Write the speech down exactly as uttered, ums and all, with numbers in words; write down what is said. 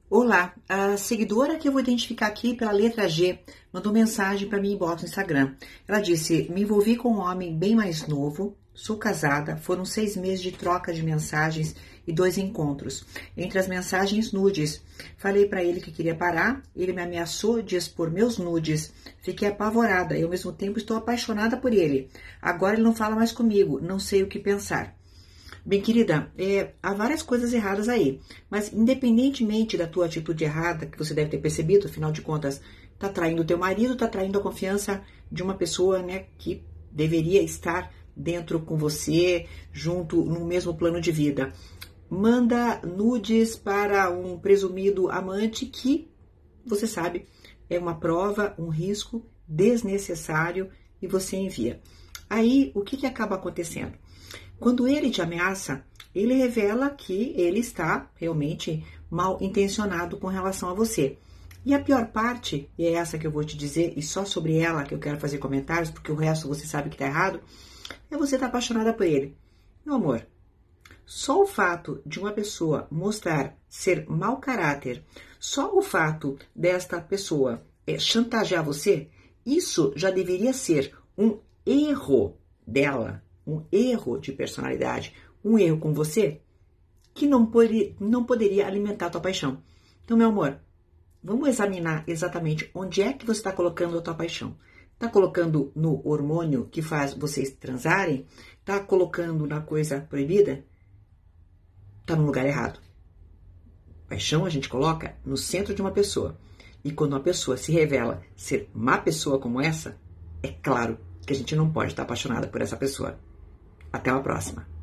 Olá, a seguidora que eu vou identificar aqui pela letra G mandou mensagem para mim inbox no Instagram. Ela disse: me envolvi com um homem bem mais novo, sou casada, foram seis meses de troca de mensagens e dois encontros. Entre as mensagens nudes, falei para ele que queria parar, ele me ameaçou de expor meus nudes. Fiquei apavorada e ao mesmo tempo estou apaixonada por ele. Agora ele não fala mais comigo, não sei o que pensar. Bem, querida, é, há várias coisas erradas aí, mas independentemente da tua atitude errada, que você deve ter percebido, afinal de contas, tá traindo o teu marido, tá traindo a confiança de uma pessoa, né, que deveria estar dentro com você, junto no mesmo plano de vida. Manda nudes para um presumido amante que, você sabe, é uma prova, um risco desnecessário e você envia. Aí, o que, que acaba acontecendo? Quando ele te ameaça, ele revela que ele está realmente mal intencionado com relação a você. E a pior parte, e é essa que eu vou te dizer, e só sobre ela que eu quero fazer comentários, porque o resto você sabe que está errado, é você estar apaixonada por ele. Meu amor, só o fato de uma pessoa mostrar ser mau caráter, só o fato desta pessoa é, chantagear você, isso já deveria ser um erro dela, um erro de personalidade, um erro com você, que não, pode, não poderia alimentar a tua paixão. Então, meu amor, vamos examinar exatamente onde é que você está colocando a tua paixão. Está colocando no hormônio que faz vocês transarem? Está colocando na coisa proibida? Está no lugar errado. Paixão a gente coloca no centro de uma pessoa. E quando uma pessoa se revela ser má pessoa como essa, é claro que a gente não pode estar apaixonada por essa pessoa. Até a próxima.